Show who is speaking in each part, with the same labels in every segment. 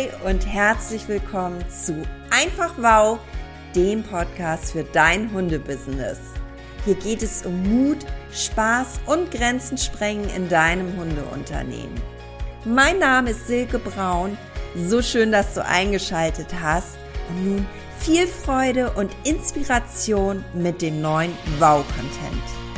Speaker 1: Hi und herzlich willkommen zu Einfach Wow, dem Podcast für dein Hundebusiness. Hier geht es um Mut, Spaß und Grenzen sprengen in deinem Hundeunternehmen. Mein Name ist Silke Braun. So schön, dass du eingeschaltet hast. Und nun viel Freude und Inspiration mit dem neuen Wow-Content.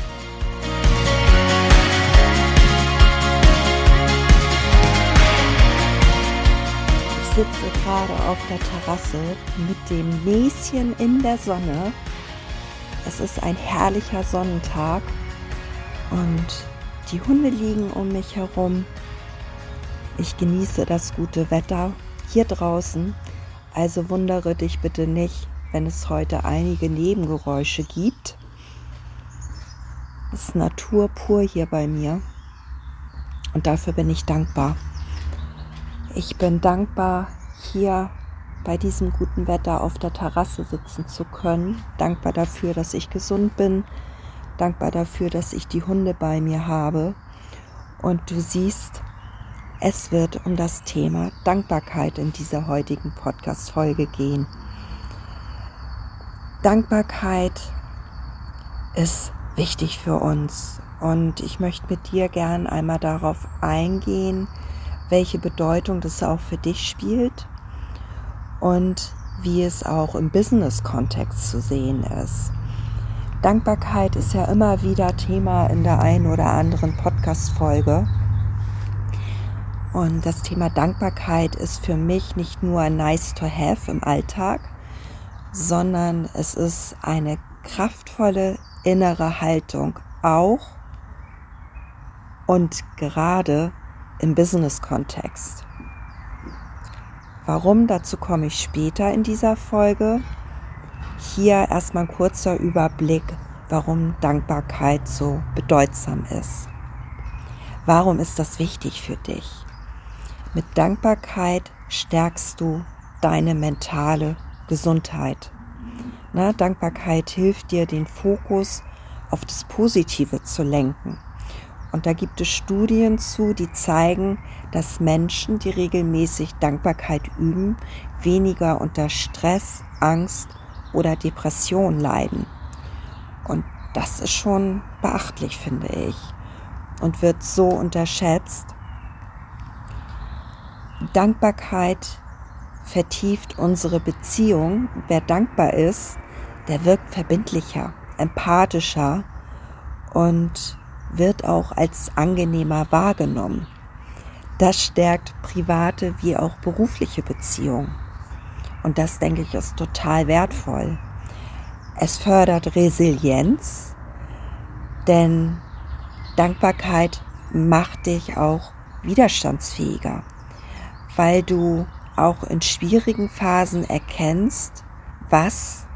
Speaker 1: Ich sitze gerade auf der Terrasse mit dem Näschen in der Sonne. Es ist ein herrlicher Sonnentag und die Hunde liegen um mich herum. Ich genieße das gute Wetter hier draußen, also wundere dich bitte nicht, wenn es heute einige Nebengeräusche gibt. Es ist Natur pur hier bei mir und dafür bin ich dankbar. Ich bin dankbar, hier bei diesem guten Wetter auf der Terrasse sitzen zu können. Dankbar dafür, dass ich gesund bin. Dankbar dafür, dass ich die Hunde bei mir habe. Und du siehst, es wird um das Thema Dankbarkeit in dieser heutigen Podcast-Folge gehen. Dankbarkeit ist wichtig für uns. Und ich möchte mit dir gern einmal darauf eingehen, welche Bedeutung das auch für dich spielt und wie es auch im Business-Kontext zu sehen ist. Dankbarkeit ist ja immer wieder Thema in der einen oder anderen Podcast-Folge. Und das Thema Dankbarkeit ist für mich nicht nur ein nice to have im Alltag, sondern es ist eine kraftvolle innere Haltung auch und gerade im Business-Kontext. Warum? Dazu komme ich später in dieser Folge. Hier erstmal ein kurzer Überblick, warum Dankbarkeit so bedeutsam ist. Warum ist das wichtig für dich? Mit Dankbarkeit stärkst du deine mentale Gesundheit. Dankbarkeit hilft dir, den Fokus auf das Positive zu lenken. Und da gibt es Studien zu, die zeigen, dass Menschen, die regelmäßig Dankbarkeit üben, weniger unter Stress, Angst oder Depression leiden. Und das ist schon beachtlich, finde ich, und wird so unterschätzt. Dankbarkeit vertieft unsere Beziehung. Wer dankbar ist, der wirkt verbindlicher, empathischer und wird auch als angenehmer wahrgenommen. Das stärkt private wie auch berufliche Beziehungen. Und das, denke ich, ist total wertvoll. Es fördert Resilienz, denn Dankbarkeit macht dich auch widerstandsfähiger, weil du auch in schwierigen Phasen erkennst, was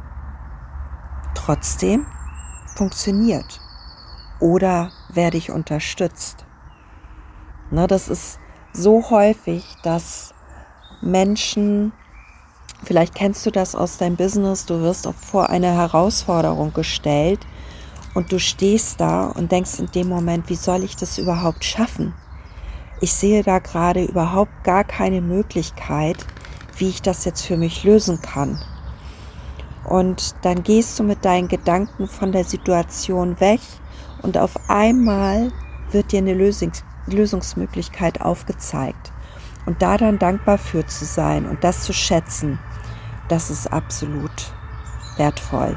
Speaker 1: trotzdem funktioniert. Oder wer dich unterstützt. Das ist so häufig, dass Menschen, vielleicht kennst du das aus deinem Business, du wirst vor eine Herausforderung gestellt und du stehst da und denkst in dem Moment, wie soll ich das überhaupt schaffen? Ich sehe da gerade überhaupt gar keine Möglichkeit, wie ich das jetzt für mich lösen kann. Und dann gehst du mit deinen Gedanken von der Situation weg und auf einmal wird dir eine Lösungsmöglichkeit aufgezeigt. Und da dann dankbar für zu sein und das zu schätzen, das ist absolut wertvoll.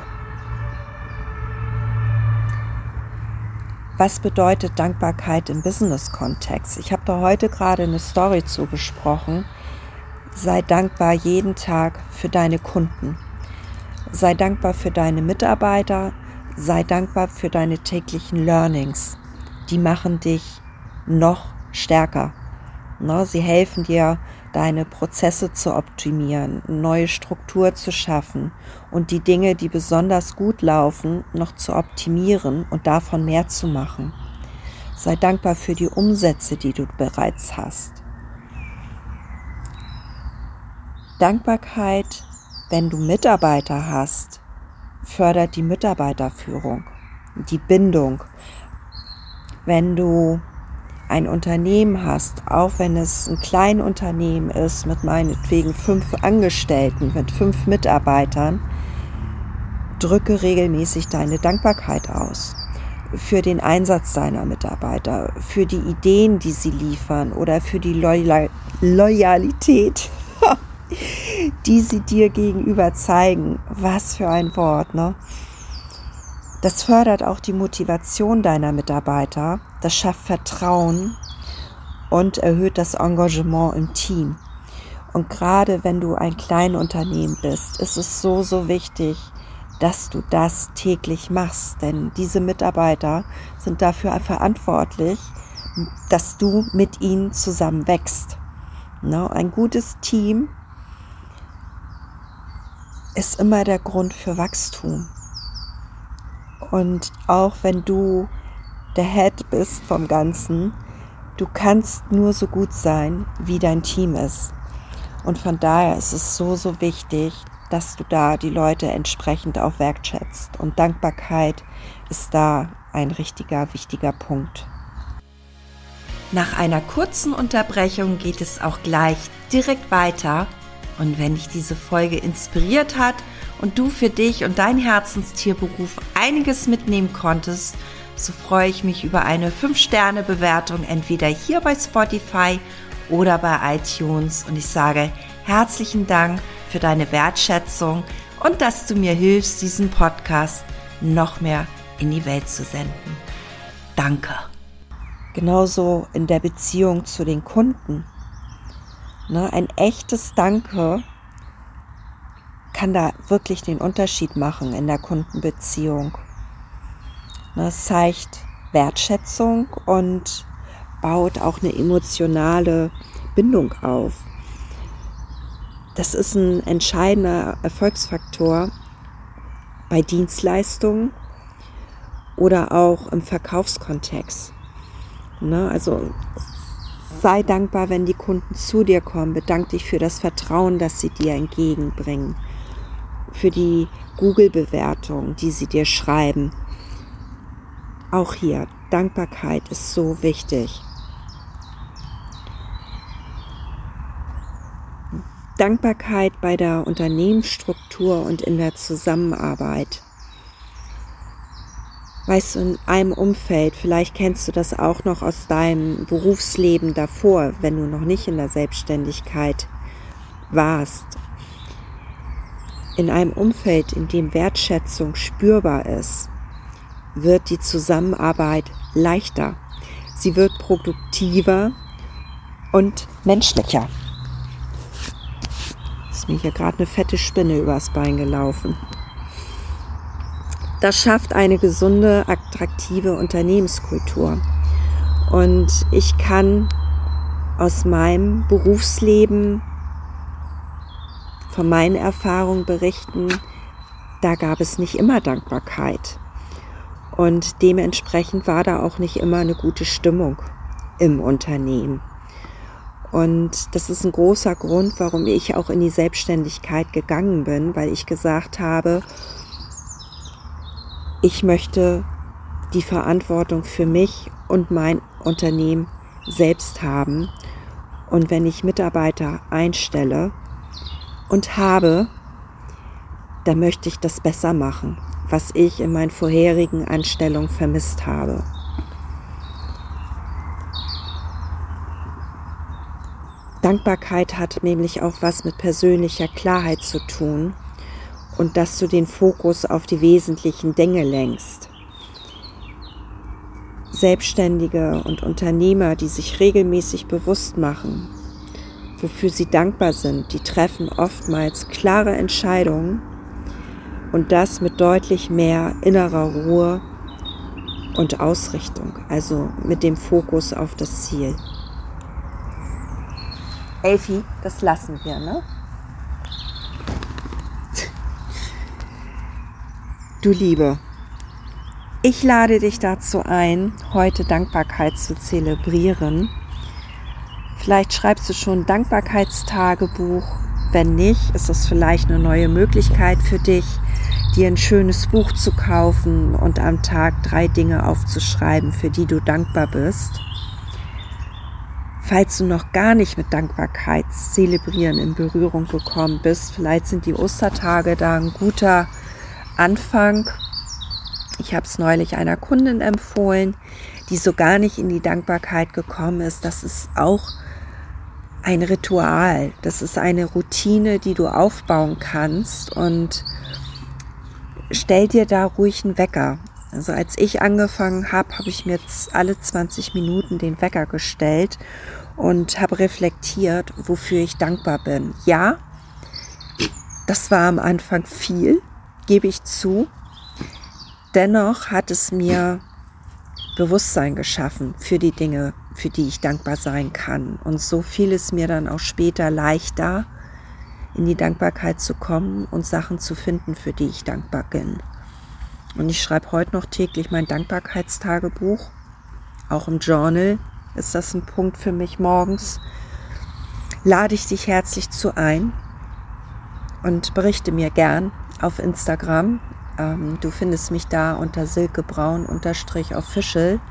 Speaker 1: Was bedeutet Dankbarkeit im Business-Kontext? Ich habe da heute gerade eine Story zu besprochen. Sei dankbar jeden Tag für deine Kunden. Sei dankbar für deine Mitarbeiter. Sei dankbar für deine täglichen Learnings. Die machen dich noch stärker. Sie helfen dir, deine Prozesse zu optimieren, neue Struktur zu schaffen und die Dinge, die besonders gut laufen, noch zu optimieren und davon mehr zu machen. Sei dankbar für die Umsätze, die du bereits hast. Dankbarkeit, wenn du Mitarbeiter hast, fördert die Mitarbeiterführung, die Bindung. Wenn du ein Unternehmen hast, auch wenn es ein Kleinunternehmen ist mit meinetwegen 5 Angestellten, mit 5 Mitarbeitern, drücke regelmäßig deine Dankbarkeit aus für den Einsatz deiner Mitarbeiter, für die Ideen, die sie liefern oder für die Loyalität, die sie dir gegenüber zeigen. Was für ein Wort, ne? Das fördert auch die Motivation deiner Mitarbeiter, das schafft Vertrauen und erhöht das Engagement im Team. Und gerade wenn du ein Kleinunternehmen bist, ist es so, so wichtig, dass du das täglich machst. Denn diese Mitarbeiter sind dafür verantwortlich, dass du mit ihnen zusammen wächst. Ein gutes Team ist immer der Grund für Wachstum. Und auch wenn du der Head bist vom Ganzen, du kannst nur so gut sein, wie dein Team ist. Und von daher ist es so, so wichtig, dass du da die Leute entsprechend auch wertschätzt. Und Dankbarkeit ist da ein richtiger, wichtiger Punkt. Nach einer kurzen Unterbrechung geht es auch gleich direkt weiter. Und wenn dich diese Folge inspiriert hat und du für dich und dein Herzenstierberuf einiges mitnehmen konntest, so freue ich mich über eine 5-Sterne-Bewertung, entweder hier bei Spotify oder bei iTunes. Und ich sage herzlichen Dank für deine Wertschätzung und dass du mir hilfst, diesen Podcast noch mehr in die Welt zu senden. Danke. Genauso in der Beziehung zu den Kunden. Ein echtes Danke kann da wirklich den Unterschied machen in der Kundenbeziehung. Es zeigt Wertschätzung und baut auch eine emotionale Bindung auf. Das ist ein entscheidender Erfolgsfaktor bei Dienstleistungen oder auch im Verkaufskontext. Also sei dankbar, wenn die Kunden zu dir kommen. Bedank dich für das Vertrauen, das sie dir entgegenbringen. Für die Google-Bewertung, die sie dir schreiben. Auch hier, Dankbarkeit ist so wichtig. Dankbarkeit bei der Unternehmensstruktur und in der Zusammenarbeit. Weißt du, in einem Umfeld, vielleicht kennst du das auch noch aus deinem Berufsleben davor, wenn du noch nicht in der Selbstständigkeit warst. In einem Umfeld, in dem Wertschätzung spürbar ist, wird die Zusammenarbeit leichter. Sie wird produktiver und menschlicher. Ist mir hier gerade eine fette Spinne übers Bein gelaufen. Das schafft eine gesunde, attraktive Unternehmenskultur. Und ich kann aus meinem Berufsleben, von meinen Erfahrungen berichten, da gab es nicht immer Dankbarkeit. Und dementsprechend war da auch nicht immer eine gute Stimmung im Unternehmen. Und das ist ein großer Grund, warum ich auch in die Selbstständigkeit gegangen bin, weil ich gesagt habe, ich möchte die Verantwortung für mich und mein Unternehmen selbst haben. Und wenn ich Mitarbeiter einstelle und habe, dann möchte ich das besser machen, was ich in meinen vorherigen Anstellungen vermisst habe. Dankbarkeit hat nämlich auch was mit persönlicher Klarheit zu tun. Und dass du den Fokus auf die wesentlichen Dinge lenkst. Selbstständige und Unternehmer, die sich regelmäßig bewusst machen, wofür sie dankbar sind, die treffen oftmals klare Entscheidungen und das mit deutlich mehr innerer Ruhe und Ausrichtung, also mit dem Fokus auf das Ziel. Elfi, das lassen wir, ne? Du Liebe, ich lade dich dazu ein, heute Dankbarkeit zu zelebrieren. Vielleicht schreibst du schon ein Dankbarkeitstagebuch. Wenn nicht, ist es vielleicht eine neue Möglichkeit für dich, dir ein schönes Buch zu kaufen und am Tag 3 Dinge aufzuschreiben, für die du dankbar bist. falls du noch gar nicht mit Dankbarkeitszelebrieren in Berührung gekommen bist, vielleicht sind die Ostertage da ein guter Anfang. Ich habe es neulich einer Kundin empfohlen, die so gar nicht in die Dankbarkeit gekommen ist. Das ist auch ein Ritual. Das ist eine Routine, die du aufbauen kannst, und stell dir da ruhig einen Wecker. Also als ich angefangen habe, habe ich mir jetzt alle 20 Minuten den Wecker gestellt und habe reflektiert, wofür ich dankbar bin. Ja, das war am Anfang viel, gebe ich zu. Dennoch hat es mir Bewusstsein geschaffen für die Dinge, für die ich dankbar sein kann. Und so fiel es mir dann auch später leichter, in die Dankbarkeit zu kommen und Sachen zu finden, für die ich dankbar bin. Und ich schreibe heute noch täglich mein Dankbarkeitstagebuch. Auch im Journal ist das ein Punkt für mich morgens. Lade ich dich herzlich zu ein und berichte mir gern auf Instagram. Du findest mich da unter silkebraun_official,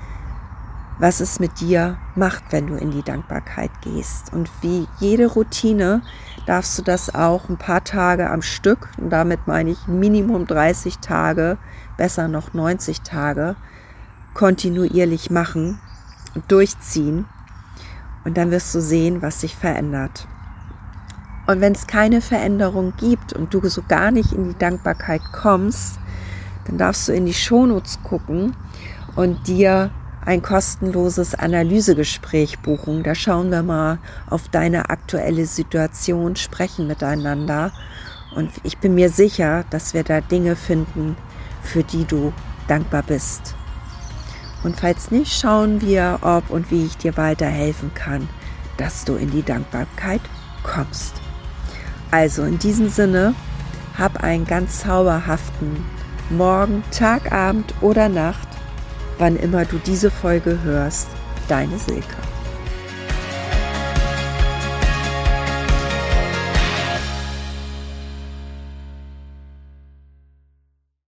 Speaker 1: was es mit dir macht, wenn du in die Dankbarkeit gehst. Und wie jede Routine darfst du das auch ein paar Tage am Stück, und damit meine ich Minimum 30 Tage, besser noch 90 Tage, kontinuierlich machen und durchziehen. Und dann wirst du sehen, was sich verändert. Und wenn es keine Veränderung gibt und du so gar nicht in die Dankbarkeit kommst, dann darfst du in die Shownotes gucken und dir ein kostenloses Analysegespräch buchen. Da schauen wir mal auf deine aktuelle Situation, sprechen miteinander. Und ich bin mir sicher, dass wir da Dinge finden, für die du dankbar bist. Und falls nicht, schauen wir, ob und wie ich dir weiterhelfen kann, dass du in die Dankbarkeit kommst. Also in diesem Sinne, hab einen ganz zauberhaften Morgen, Tag, Abend oder Nacht, wann immer du diese Folge hörst. Deine Silke.